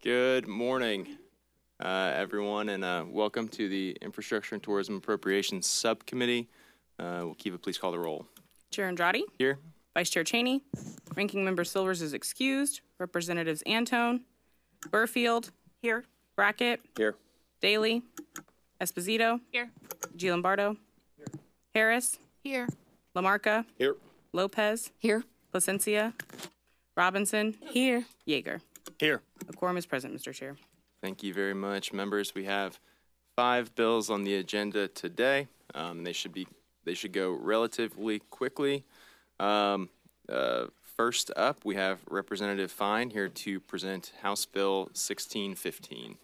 Good morning, everyone, and welcome to the Infrastructure and Tourism Appropriations Subcommittee. Will Kiva please call the roll? Chair Andrade. Here. Vice Chair Cheney. Ranking Member Silvers is excused. Representatives Antone, Burfield. Here. Brackett. Here. Daly. Esposito. Here. Gianlombardo. Here. Harris. Here. Lamarca. Here. Lopez. Here. Placencia. Robinson. Here. Yeager. Here. A quorum is present, Mr. Chair. Thank you very much, members. We have 5 bills on the agenda today. They should go relatively quickly. First up, we have Representative Fine here to present House Bill 1615.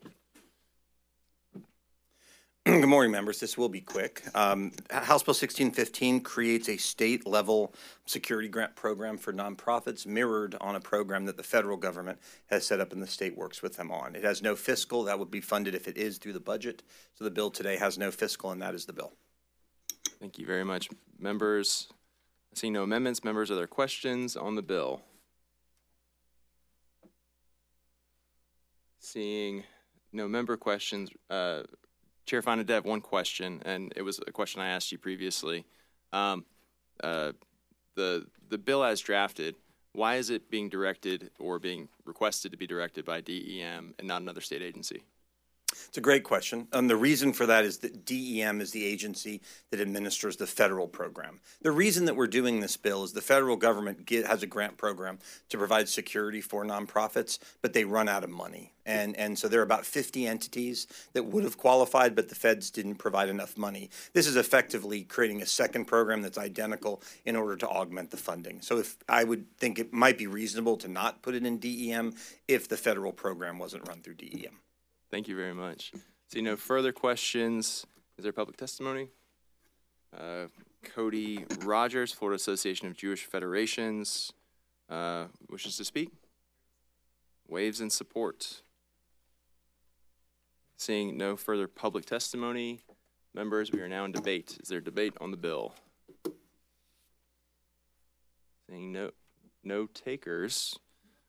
Good morning, members. This will be quick. House Bill 1615 creates a state-level security grant program for nonprofits mirrored on a program that the federal government has set up and the state works with them on. It has no fiscal. That would be funded if it is through the budget. So the bill today has no fiscal, and that is the bill. Thank you very much, members. I see no amendments. Members, are there questions on the bill? Seeing no member questions, Chair Fine, I did have one question, and it was a question I asked you previously. The bill as drafted, why is it being directed or being requested to be directed by DEM and not another state agency? It's a great question. The reason for that is that DEM is the agency that administers the federal program. The reason that we're doing this bill is the federal government has a grant program to provide security for nonprofits, but they run out of money. And so there are about 50 entities that would have qualified, but the feds didn't provide enough money. This is effectively creating a second program that's identical in order to augment the funding. So I would think it might be reasonable to not put it in DEM if the federal program wasn't run through DEM. Thank you very much. See no further questions. Is there public testimony? Cody Rogers, Florida Association of Jewish Federations, wishes to speak. Waves in support. Seeing no further public testimony, members, we are now in debate. Is there debate on the bill? Seeing no takers.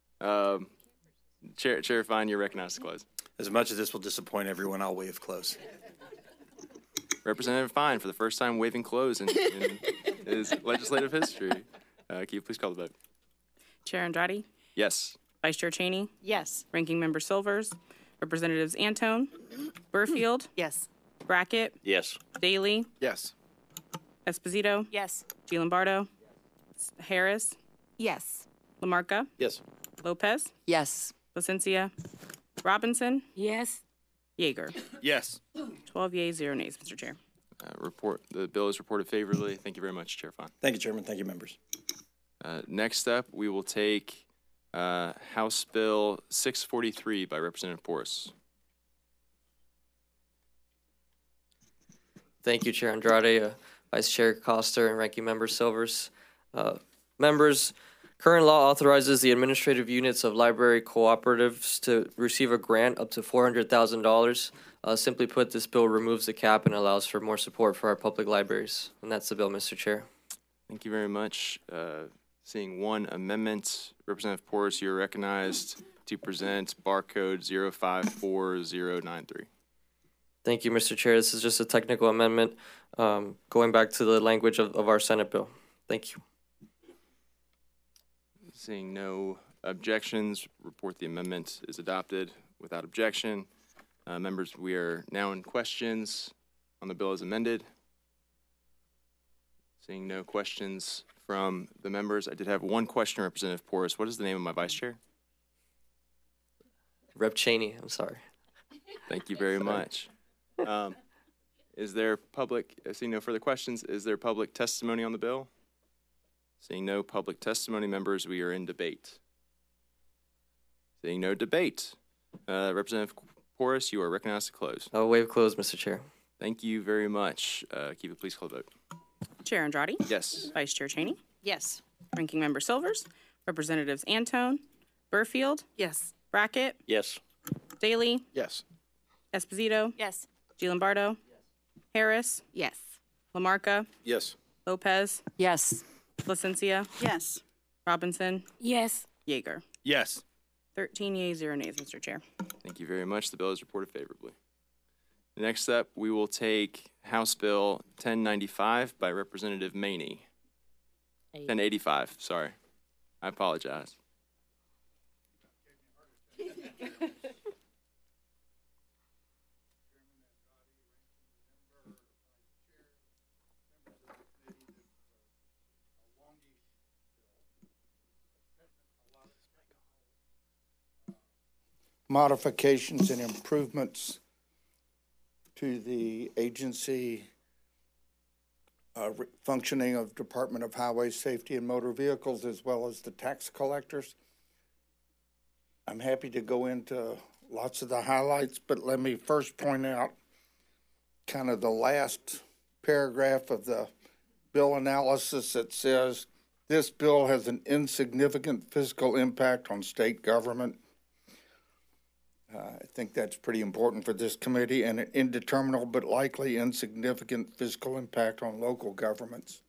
Chair Fine, you're recognized to close. As much as this will disappoint everyone, I'll waive close. Representative Fine, for the first time waiving close in his legislative history. Can you please call the vote? Chair Andrade. Yes. Vice Chair Cheney. Yes. Ranking Member Silvers. Representatives Antone, Burfield. Yes. Brackett. Yes. Daly. Yes. Esposito. Yes. Gianlombardo. Harris. Yes. Lamarca. Yes. Lopez. Yes. Placencia. Robinson. Yes. Yeager. Yes. 12 yeas, 0 nays, Mr. Chair. The bill is reported favorably. Thank you very much, Chair Fine. Thank you, Chairman. Thank you, members. Next up, we will take House Bill 643 by Representative Porras. Thank you, Chair Andrade, Vice Chair Coster, and Ranking Member Silvers. Members, current law authorizes the administrative units of library cooperatives to receive a grant up to $400,000. Simply put, this bill removes the cap and allows for more support for our public libraries. And that's the bill, Mr. Chair. Thank you very much. Seeing one amendment, Representative Porras, you are recognized to present barcode 054093. Thank you, Mr. Chair. This is just a technical amendment going back to the language of our Senate bill. Thank you. Seeing no objections, report the amendment is adopted without objection. Members, we are now in questions on the bill as amended. Seeing no questions from the members, I did have one question, Representative Porras. What is the name of my vice chair? Rep Cheney, I'm sorry. Thank you very much. Is there seeing no further questions, is there public testimony on the bill? Seeing no public testimony, members, we are in debate. Seeing no debate, Representative Porras, you are recognized to close. I'll waive close, Mr. Chair. Thank you very much. Keep it, please call the vote. Chair Andrade. Yes. Vice Chair Cheney. Yes. Ranking Member Silvers. Representatives Antone, Burfield. Yes. Brackett. Yes. Daly. Yes. Esposito. Yes. Gianlombardo. Harris. Yes. Lamarca. Yes. Lopez. Yes. Placencia. Yes. Robinson. Yes. Yeager. Yes. 13 yeas, 0 nays, Mr. Chair. Thank you very much. The bill is reported favorably. Next up, we will take House Bill 1095 by Representative Maney. 1085, sorry. I apologize. Modifications and improvements to the agency functioning of Department of Highway Safety and Motor Vehicles, as well as the tax collectors. I'm happy to go into lots of the highlights, but let me first point out kind of the last paragraph of the bill analysis that says, this bill has an insignificant fiscal impact on state government. I think that's pretty important for this committee, and an indeterminable but likely insignificant fiscal impact on local governments.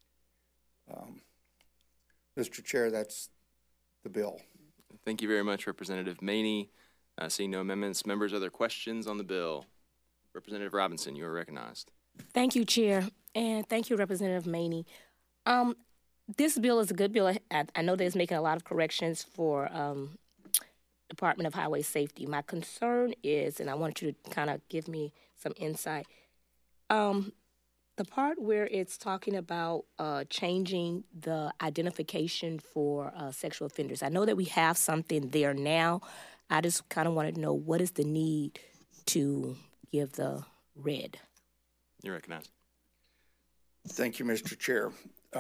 Mr. Chair, that's the bill. Thank you very much, Representative Maney. Seeing no amendments, members, other questions on the bill? Representative Robinson, you are recognized. Thank you, Chair, and thank you, Representative Maney. This bill is a good bill. I know that it's making a lot of corrections for Department of Highway Safety. My concern is, and I want you to kind of give me some insight, the part where it's talking about changing the identification for sexual offenders. I know that we have something there now. I just kind of wanted to know, what is the need to give the red? You're recognized. Thank you, Mr. Chair.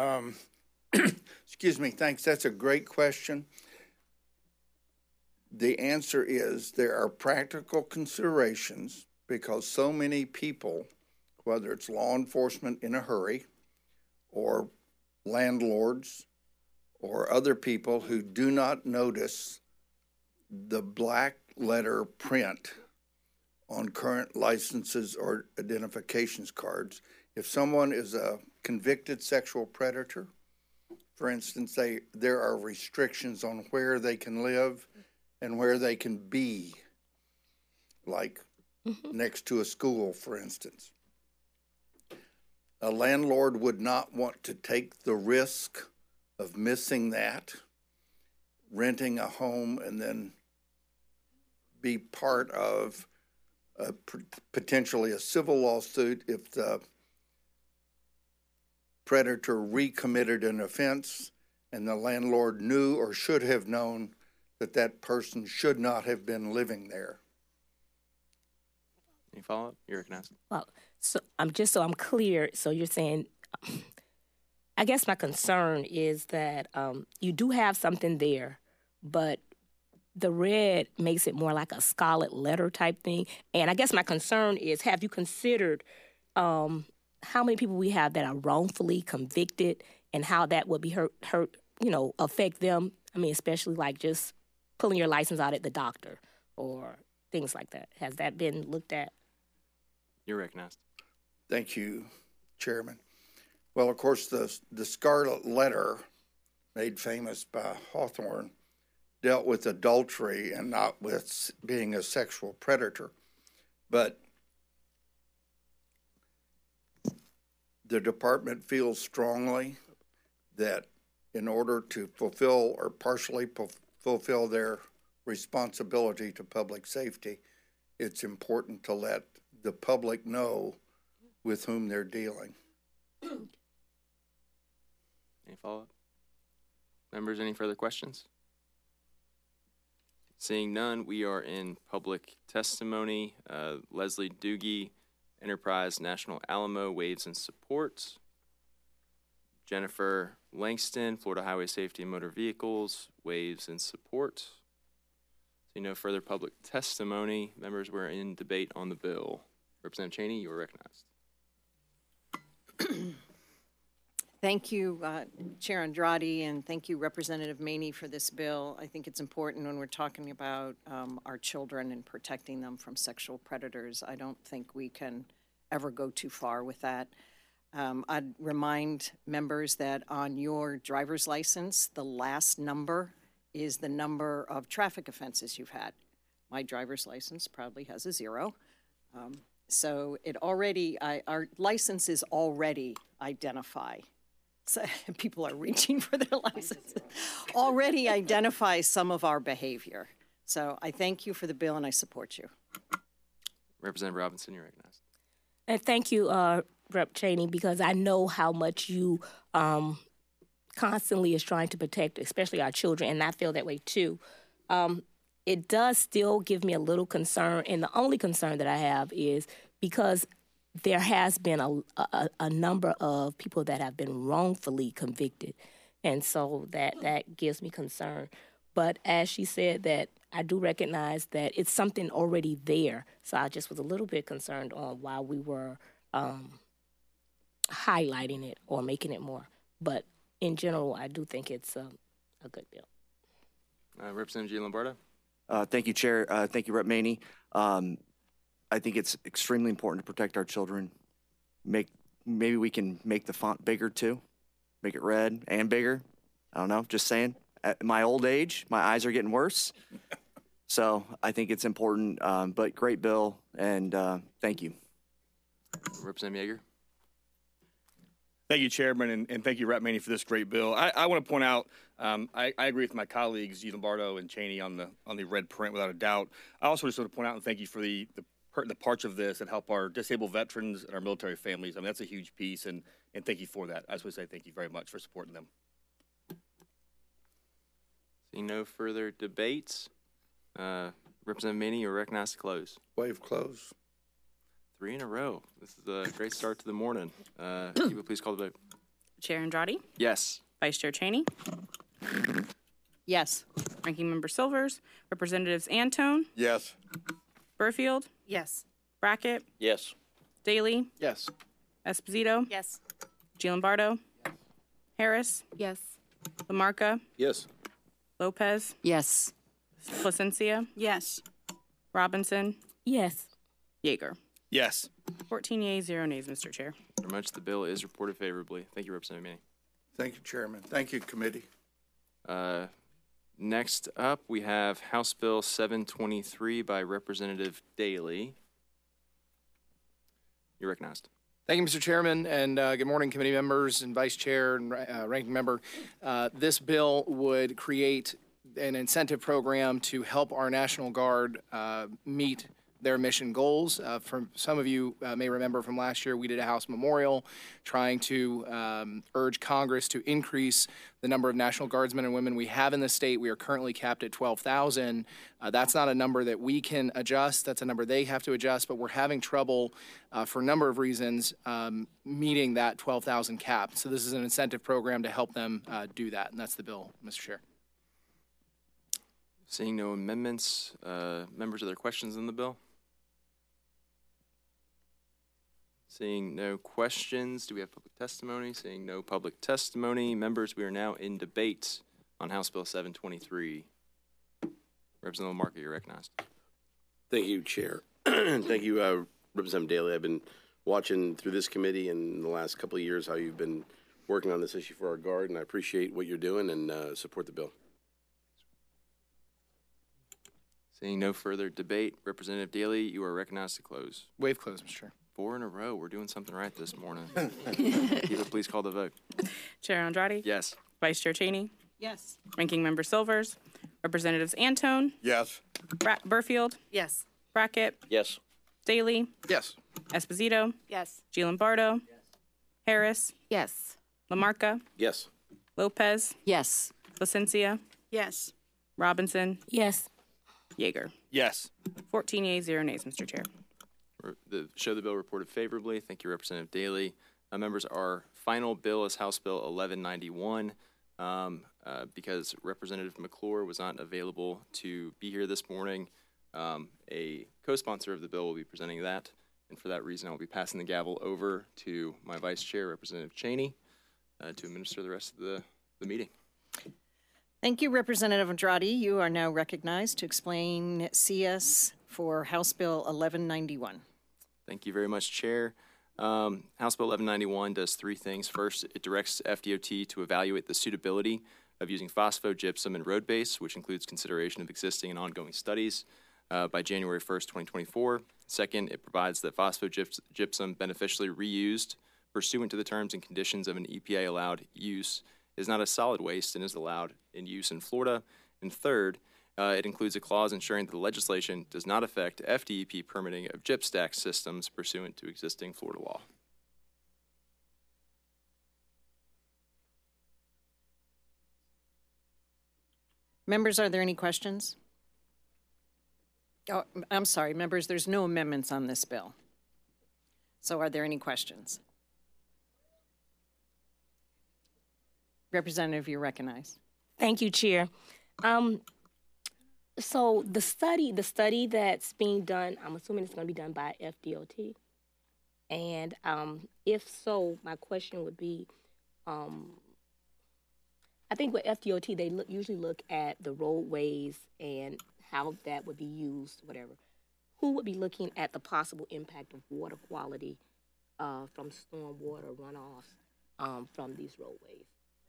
Excuse me, thanks. That's a great question. The answer is there are practical considerations because so many people, whether it's law enforcement in a hurry or landlords or other people who do not notice the black letter print on current licenses or identifications cards. If someone is a convicted sexual predator, for instance, there are restrictions on where they can live and where they can be, like next to a school, for instance. A landlord would not want to take the risk of missing that, renting a home, and then be part of potentially a civil lawsuit if the predator recommitted an offense and the landlord knew or should have known that that person should not have been living there. Any follow-up? You're recognized. Well, so I'm clear. So you're saying, I guess my concern is that you do have something there, but the red makes it more like a scarlet letter type thing. And I guess my concern is, have you considered how many people we have that are wrongfully convicted and how that would be hurt, affect them? I mean, especially like just pulling your license out at the doctor or things like that. Has that been looked at? You're recognized. Thank you, Chairman. Well, of course, the scarlet letter, made famous by Hawthorne, dealt with adultery and not with being a sexual predator. But the department feels strongly that in order to fulfill or partially fulfill their responsibility to public safety, it's important to let the public know with whom they're dealing. Any follow-up? Members, any further questions? Seeing none, we are in public testimony. Leslie Doogie, Enterprise National Alamo, waives and supports. Jennifer Langston, Florida Highway Safety and Motor Vehicles, waives and support. See no further public testimony. Members, we're in debate on the bill. Representative Cheney, you are recognized. Thank you, Chair Andrade, and thank you, Representative Maney, for this bill. I think it's important when we're talking about our children and protecting them from sexual predators. I don't think we can ever go too far with that. I'd remind members that on your driver's license, the last number is the number of traffic offenses you've had. My driver's license probably has a 0. So it already, our licenses already identify. So people are reaching for their licenses. Already identify some of our behavior. So I thank you for the bill and I support you. Representative Robinson, you're recognized. And thank you, Rep. Cheney, because I know how much you constantly is trying to protect, especially our children, and I feel that way too. It does still give me a little concern, and the only concern that I have is because there has been a number of people that have been wrongfully convicted, and so that gives me concern. But as she said, that I do recognize that it's something already there, so I just was a little bit concerned on why we were highlighting it or making it more. But in general, I do think it's a good bill. Representative G. Lombardo. Thank you, Chair. Thank you, Rep. Maney. I think it's extremely important to protect our children. Maybe we can make the font bigger too, make it red and bigger. I don't know, just saying. At my old age, my eyes are getting worse. So I think it's important, but great bill, and thank you. Representative Yeager. Thank you, Chairman, and thank you, Rep. Maney, for this great bill. I want to point out, I agree with my colleagues, G. Lombardo and Cheney, on the red print, without a doubt. I also just want to point out and thank you for the parts of this that help our disabled veterans and our military families. I mean, that's a huge piece, and thank you for that. I just want to say thank you very much for supporting them. Seeing no further debates, Representative Maney, you're recognized to close. Waive close. 3 in a row. This is a great start to the morning. If you would please call the vote. Chair Andrade, Yes. Vice Chair Cheney, Yes. Ranking Member Silvers, Representatives Antone, Yes. Burfield, Yes. Brackett, Yes. Daly, Yes. Esposito, Yes. G. Lombardo, Harris, Yes. Lamarca, Yes. Lopez, Yes. Placencia, Yes. Robinson, Yes. Yeager. Yes. 14 yeas, 0 nays, Mr. Chair. Very much the bill is reported favorably. Thank you, Representative Maney. Thank you, Chairman. Thank you, committee. Next up, we have House Bill 723 by Representative Daly. You're recognized. Thank you, Mr. Chairman, and good morning, committee members and vice chair and ranking member. This bill would create an incentive program to help our National Guard meet their mission goals. From some of you may remember from last year, we did a House memorial trying to urge Congress to increase the number of National Guardsmen and women we have in the state. We are currently capped at 12,000. That's not a number that we can adjust. That's a number they have to adjust, but we're having trouble for a number of reasons meeting that 12,000 cap. So this is an incentive program to help them do that, and that's the bill, Mr. Chair. Seeing no amendments, members, are there questions on the bill? Seeing no questions, do we have public testimony? Seeing no public testimony, members, we are now in debate on House Bill 723. Representative Lamarca, you're recognized. Thank you, Chair. Thank you, Representative Daly. I've been watching through this committee in the last couple of years how you've been working on this issue for our Guard, and I appreciate what you're doing and support the bill. Seeing no further debate, Representative Daly, you are recognized to close. Waive close, Mr. Chair. 4 in a row. We're doing something right this morning. If you would please call the vote. Chair Andrade, Yes. Vice Chair Cheney, Yes. Ranking Member Silvers, Representatives Antone, Yes. Burfield, Yes. Brackett, Yes. Daly, Yes. Esposito, Yes. G. Lombardo, Harris, Yes. Lamarca, Yes. Lopez, Yes. Placencia, Yes. Robinson, Yes. Yeager. Yes. 14 yeas, 0 nays, Mr. Chair. Show the bill reported favorably. Thank you, Representative Daly. Members, our final bill is House Bill 1191. Because Representative McClure was not available to be here this morning, a co-sponsor of the bill will be presenting that. And for that reason, I will be passing the gavel over to my Vice Chair, Representative Cheney, to administer the rest of the meeting. Thank you, Representative Andrade. You are now recognized to explain CS for House Bill 1191. Thank you very much, Chair. House Bill 1191 does 3 things. First, it directs FDOT to evaluate the suitability of using phosphogypsum in road base, which includes consideration of existing and ongoing studies by January 1st, 2024. Second, it provides that phosphogypsum beneficially reused pursuant to the terms and conditions of an EPA-allowed use is not a solid waste and is allowed in use in Florida. And third, it includes a clause ensuring that the legislation does not affect FDEP permitting of gyp stack systems pursuant to existing Florida law. Members, are there any questions? Oh, I'm sorry, members, there's no amendments on this bill. So are there any questions? Representative, you're recognized. Thank you, Chair. So the study that's being done, I'm assuming it's going to be done by FDOT. And if so, my question would be, I think with FDOT, they usually look at the roadways and how that would be used, whatever. Who would be looking at the possible impact of water quality from stormwater runoffs from these roadways?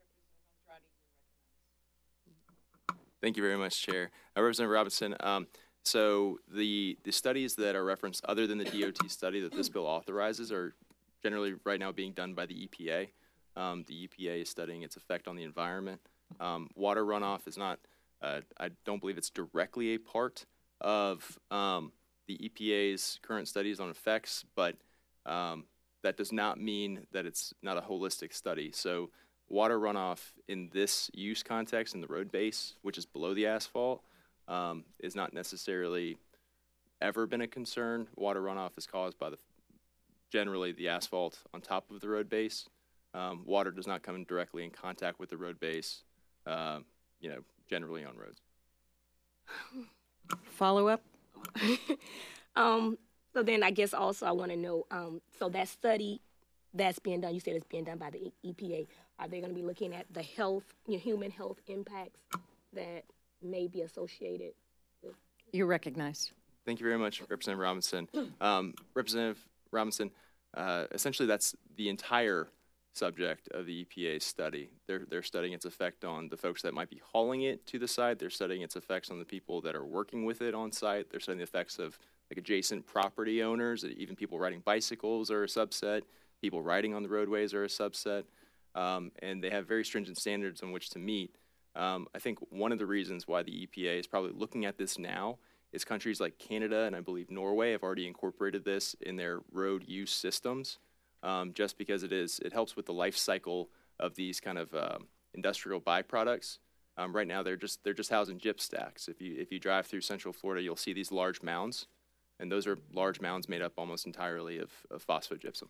Thank you very much, Chair. Representative Robinson, so the studies that are referenced other than the DOT study that this bill authorizes are generally right now being done by the EPA. The EPA is studying its effect on the environment. Water runoff is not, I don't believe it's directly a part of the EPA's current studies on effects, but that does not mean that it's not a holistic study. So water runoff in this use context in the road base, which is below the asphalt, is not necessarily ever been a concern. Water runoff is caused by generally the asphalt on top of the road base. Water does not come directly in contact with the road base, generally on roads. Follow up? So then I guess also I want to know, so that study that's being done, you said it's being done by the EPA. Are they going to be looking at the health, human health impacts that may be associated with? You're recognized. Thank you very much, Representative Robinson. Representative Robinson, essentially that's the entire subject of the EPA's study. They're studying its effect on the folks that might be hauling it to the site. They're studying its effects on the people that are working with it on site. They're studying the effects of like adjacent property owners, even people riding bicycles are a subset. People riding on the roadways are a subset. And they have very stringent standards on which to meet. I think one of the reasons why the EPA is probably looking at this now is countries like Canada and I believe Norway have already incorporated this in their road use systems, just because it helps with the life cycle of these kind of industrial byproducts. Right now they're just housed in gyp stacks. If you drive through Central Florida, you'll see these large mounds, and those are large mounds made up almost entirely of phosphogypsum.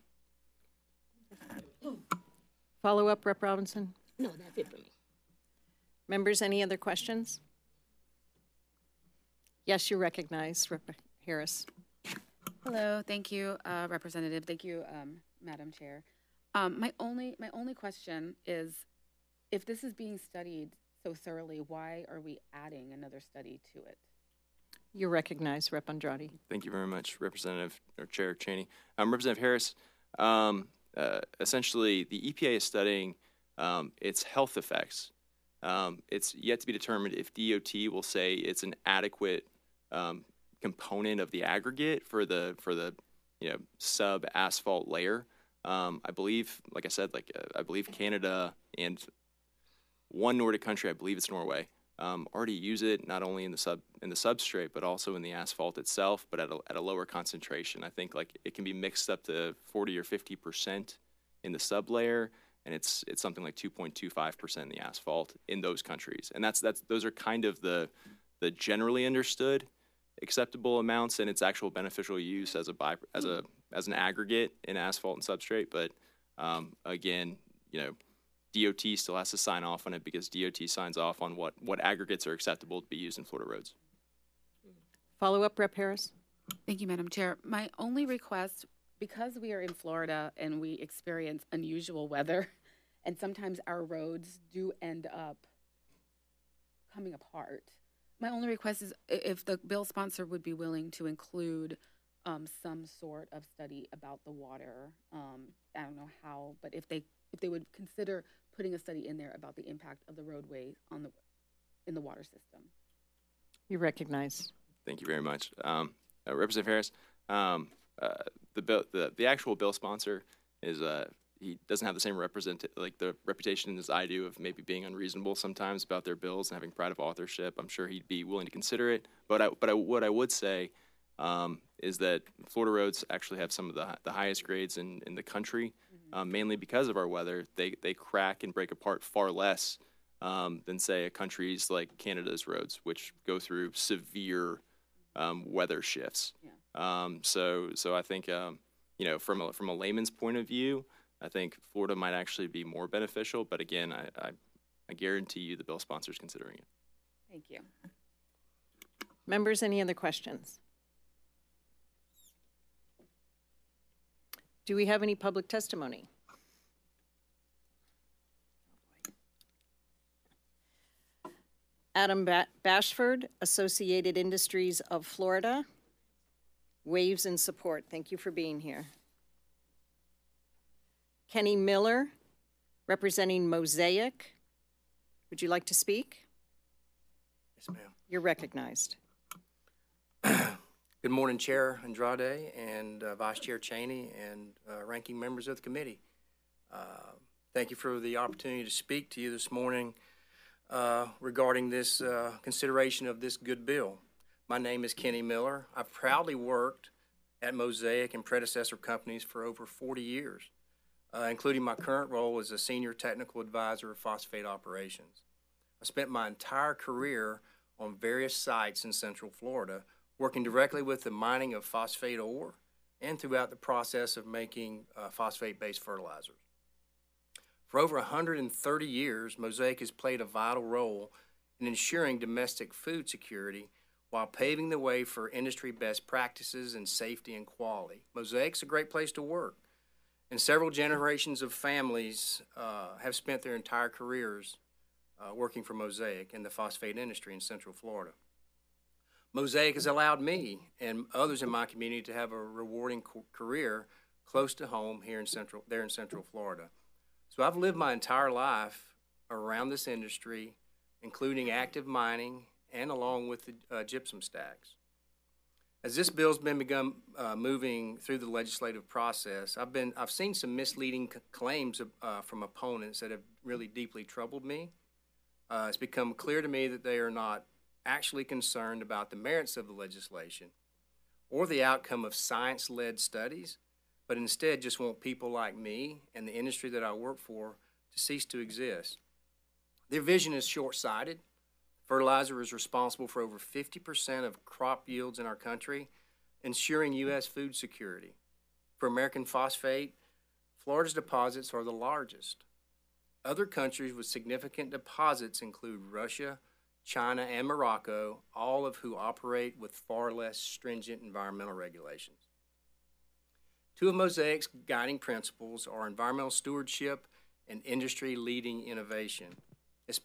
Follow up, Rep. Robinson? No, that's it for me. Members, any other questions? Yes, you're recognized, Rep. Harris. Hello, thank you, Representative. Thank you, Madam Chair. My only question is, if this is being studied so thoroughly, why are we adding another study to it? You're recognized, Rep. Andrade. Thank you very much, Representative or Chair Cheney. Representative Harris, essentially the EPA is studying its health effects. It's yet to be determined if DOT will say it's an adequate component of the aggregate for the sub asphalt layer. I believe, like I said, I believe Canada and one Nordic country, I believe it's Norway, already use it not only in the substrate but also in the asphalt itself, but at a lower concentration. I think it can be mixed up to 40 or 50% in the sub layer, and it's something like 2.25% in the asphalt in those countries. And those are kind of the generally understood acceptable amounts and its actual beneficial use as an aggregate in asphalt and substrate. But again, DOT still has to sign off on it because DOT signs off on what aggregates are acceptable to be used in Florida roads. Follow up, Rep. Harris. Thank you, Madam Chair. My only request, because we are in Florida and we experience unusual weather, and sometimes our roads do end up coming apart, my only request is if the bill sponsor would be willing to include some sort of study about the water. I don't know how, but if they if they would consider putting a study in there about the impact of the roadways in the water system. You're recognized. Thank you very much. Representative Harris, the actual bill sponsor is he doesn't have the same the reputation as I do of maybe being unreasonable sometimes about their bills and having pride of authorship. I'm sure he'd be willing to consider it. But what I would say is that Florida roads actually have some of the highest grades in the country, mainly because of our weather. They crack and break apart far less than, say, countries like Canada's roads, which go through severe weather shifts. Yeah. So I think from a layman's point of view, I think Florida might actually be more beneficial. But again, I guarantee you the bill sponsor is considering it. Thank you. Members, any other questions? Do we have any public testimony? Adam Bashford, Associated Industries of Florida, waves in support. Thank you for being here. Kenny Miller, representing Mosaic. Would you like to speak? Yes, ma'am. You're recognized. Good morning, Chair Andrade and Vice Chair Cheney and ranking members of the committee. Thank you for the opportunity to speak to you this morning regarding this consideration of this good bill. My name is Kenny Miller. I've proudly worked at Mosaic and predecessor companies for over 40 years, including my current role as a senior technical advisor of phosphate operations. I spent my entire career on various sites in Central Florida, working directly with the mining of phosphate ore and throughout the process of making phosphate-based fertilizers. For over 130 years, Mosaic has played a vital role in ensuring domestic food security while paving the way for industry best practices in safety and quality. Mosaic's a great place to work, and several generations of families have spent their entire careers working for Mosaic in the phosphate industry in Central Florida. Mosaic has allowed me and others in my community to have a rewarding career close to home here in Central Florida. So I've lived my entire life around this industry, including active mining and along with the gypsum stacks. As this bill's begun moving through the legislative process, I've seen some misleading claims from opponents that have really deeply troubled me. It's become clear to me that they are not actually concerned about the merits of the legislation or the outcome of science-led studies, but instead just want people like me and the industry that I work for to cease to exist. Their vision is short-sighted. Fertilizer is responsible for over 50% of crop yields in our country, ensuring U.S. food security. For American phosphate, Florida's deposits are the largest. Other countries with significant deposits include Russia, China, and Morocco, all of who operate with far less stringent environmental regulations. Two of Mosaic's guiding principles are environmental stewardship and industry-leading innovation. It's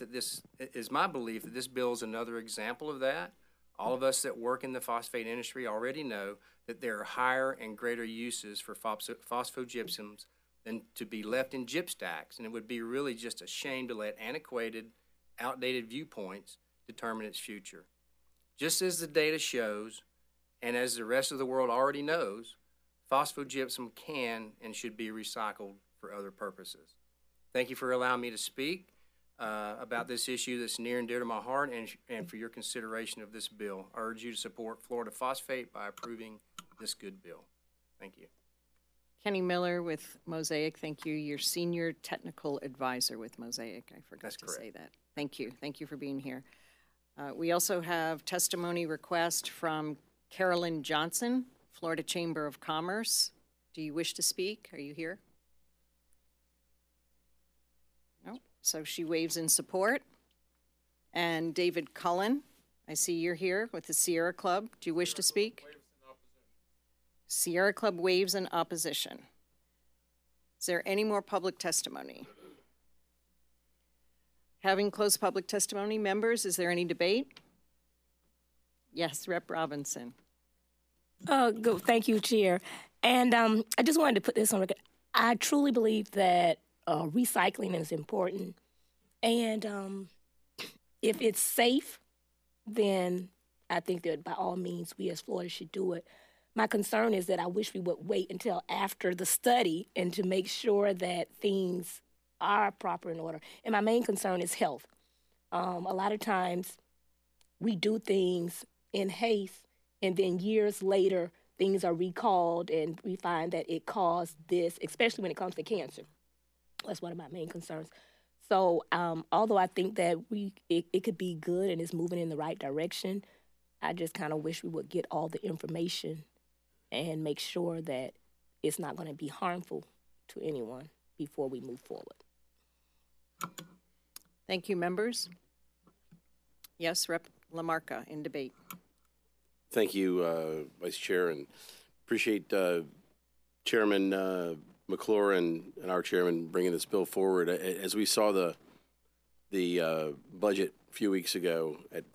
my belief that this bill is another example of that. All of us that work in the phosphate industry already know that there are higher and greater uses for phosphogypsums than to be left in gyp stacks, and it would be really just a shame to let antiquated, outdated viewpoints determine its future. Just as the data shows, and as the rest of the world already knows, phosphogypsum can and should be recycled for other purposes. Thank you for allowing me to speak about this issue that's near and dear to my heart and for your consideration of this bill. I urge you to support Florida Phosphate by approving this good bill. Thank you. Kenny Miller with Mosaic, thank you. You're Senior Technical Advisor with Mosaic. I forgot to say that. Thank you. Thank you for being here. We also have testimony request from Carolyn Johnson, Florida Chamber of Commerce. Do you wish to speak? Are you here? No. So she waves in support. And David Cullen, I see you're here with the Sierra Club. Do you wish to speak? Sierra Club waves in opposition. Is there any more public testimony? Having closed public testimony, members, is there any debate? Yes, Rep. Robinson. Good. Thank you, Chair. And I just wanted to put this on record. I truly believe that recycling is important. And if it's safe, then I think that by all means we as Florida should do it. My concern is that I wish we would wait until after the study and to make sure that things are proper in order. And my main concern is health. A lot of times we do things in haste, and then years later things are recalled and we find that it caused this, especially when it comes to cancer. That's one of my main concerns. So although I think that it could be good and it's moving in the right direction, I just kind of wish we would get all the information and make sure that it's not going to be harmful to anyone before we move forward. Thank you, members. Yes, Rep. Lamarca in debate. Thank you, Vice Chair, and appreciate Chairman McClure and our chairman bringing this bill forward. As we saw the budget a few weeks ago at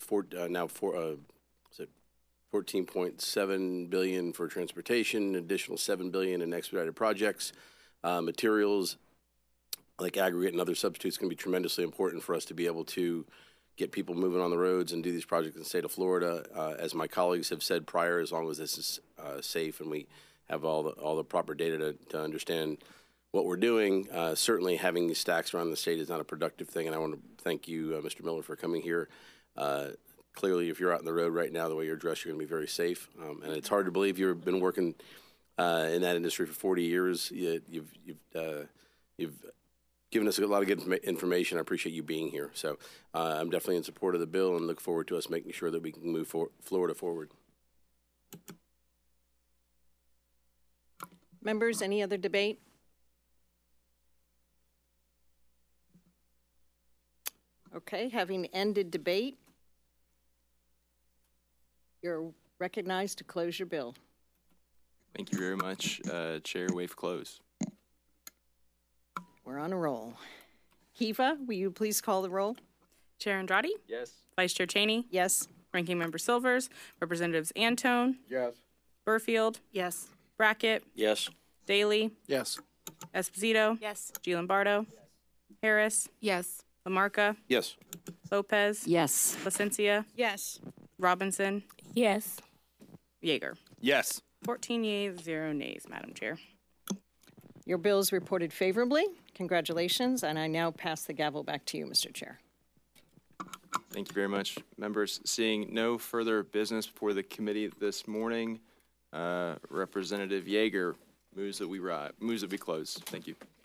$14.7 billion for transportation, additional $7 billion in expedited projects, materials like aggregate and other substitutes can be tremendously important for us to be able to get people moving on the roads and do these projects in the state of Florida. As my colleagues have said prior, as long as this is safe and we have all the proper data to understand what we're doing, certainly having these stacks around the state is not a productive thing. And I want to thank you, Mr. Miller, for coming here. Clearly, if you're out on the road right now, the way you're dressed, you're going to be very safe. And it's hard to believe you've been working in that industry for 40 years. You've given us a lot of good information. I appreciate you being here. So I'm definitely in support of the bill and look forward to us making sure that we can move Florida forward. Members, any other debate? Okay, having ended debate, you're recognized to close your bill. Thank you very much, Chair. Wave close. We're on a roll. Kiva, will you please call the roll? Chair Andrade? Yes. Vice Chair Cheney? Yes. Ranking Member Silvers? Representatives Antone? Yes. Burfield? Yes. Brackett? Yes. Daly? Yes. Esposito? Yes. G. Lombardo? Harris? Yes. Lamarca? Yes. Lopez? Yes. Placencia? Yes. Robinson? Yes. Yeager. Yes. 14 yeas, 0 nays, Madam Chair. Your bill is reported favorably. Congratulations, and I now pass the gavel back to you, Mr. Chair. Thank you very much, members. Seeing no further business before the committee this morning, Representative Yeager moves that we close. Thank you.